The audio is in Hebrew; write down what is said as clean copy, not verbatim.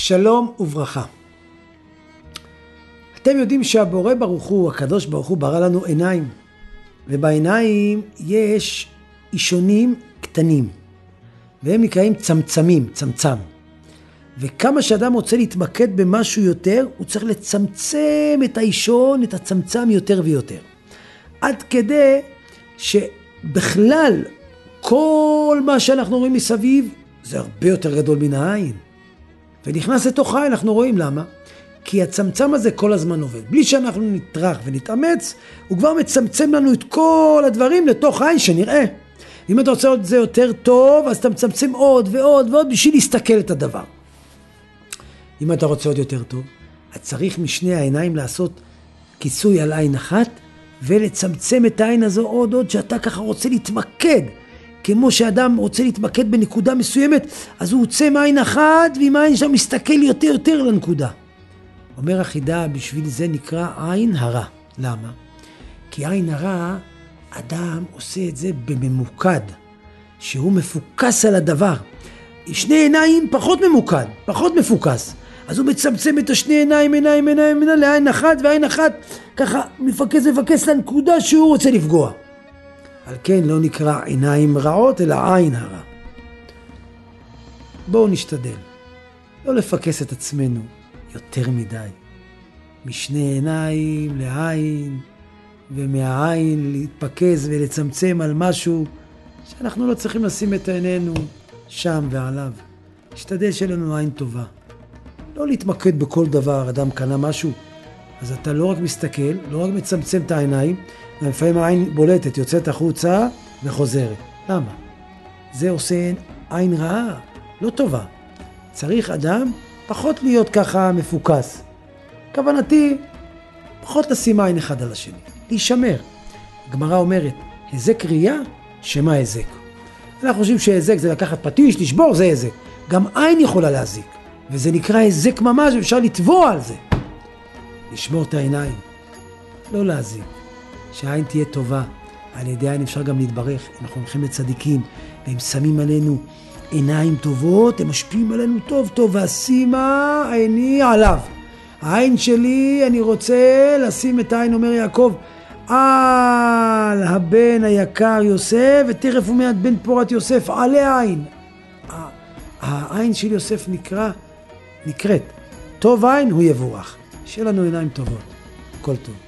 שלום וברכה. אתם יודעים שהבורא ברוך הוא, הקדוש ברוך הוא, ברא לנו עיניים. ובעיניים יש אישונים קטנים. והם נקראים צמצמים, צמצם. וכמה שאדם רוצה להתמקד במשהו יותר, הוא צריך לצמצם את האישון, את הצמצם יותר ויותר. עד כדי שבכלל כל מה שאנחנו רואים מסביב, זה הרבה יותר גדול מן העין. ונכנס לתוך העין, אנחנו רואים למה. כי הצמצם הזה כל הזמן עובד. בלי שאנחנו נטרח ונתאמץ, הוא כבר מצמצם לנו את כל הדברים לתוך העין שנראה. אם אתה רוצה עוד זה יותר טוב, אז אתה מצמצם עוד ועוד ועוד בשביל להסתכל את הדבר. אם אתה רוצה עוד יותר טוב, אז צריך משני העיניים לעשות כיסוי על עין אחת, ולצמצם את העין הזו עוד שאתה ככה רוצה להתמקד. כמו שאדם רוצה להתמקד בנקודה מסוימת, אז הוא יוצא מעין אחת, ועם העין שם מסתכל יותר לנקודה. אומר החידה, בשביל זה נקרא עין הרע. למה? כי עין הרע, אדם עושה את זה בממוקד, שהוא מפוקס על הדבר. שני עיניים פחות ממוקד, פחות מפוקס. אז הוא מצמצם את השני עיניים לעין אחת, ועין אחת ככה מפקס לנקודה שהוא רוצה לפגוע. על כן לא נקרא עיניים רעות, אלא עין הרע. בואו נשתדל, לא לפקס את עצמנו יותר מדי. משני עיניים לעין, ומהעין להתפקס ולצמצם על משהו שאנחנו לא צריכים לשים את עינינו שם ועליו. נשתדל שלנו עין טובה. לא להתמקד בכל דבר. אדם קנה משהו, אז אתה לא רק מסתכל, לא רק מצמצם את העיניים, ולפעמים העין בולטת, יוצאת החוצה וחוזרת. למה? זה עושה עין רעה, לא טובה. צריך אדם פחות להיות ככה מפוקס. כוונתי, פחות לשים עין אחד על השני, להישמר. הגמרא אומרת, הזק ראייה, שמה הזק? אנחנו חושבים שהזק זה לקחת פטיש, לשבור, זה הזק. גם עין יכולה להזיק, וזה נקרא הזק ממש, ואפשר לתבוע על זה. לשמור את העיניים, לא להזיק. שהעין תהיה טובה, על ידי העין אפשר גם להתברך. אנחנו הולכים לצדיקים, והם שמים עלינו עיניים טובות, הם משפיעים עלינו טוב, ואשימה עיני עליו. העין שלי, אני רוצה לשים את העין, אומר יעקב, על הבן היקר יוסף, ותכף ומיד בן פורת יוסף, עלי העין. העין של יוסף נקראת, טוב עין הוא יבורך. שיהיה לנו עיניים טובות, כל טוב.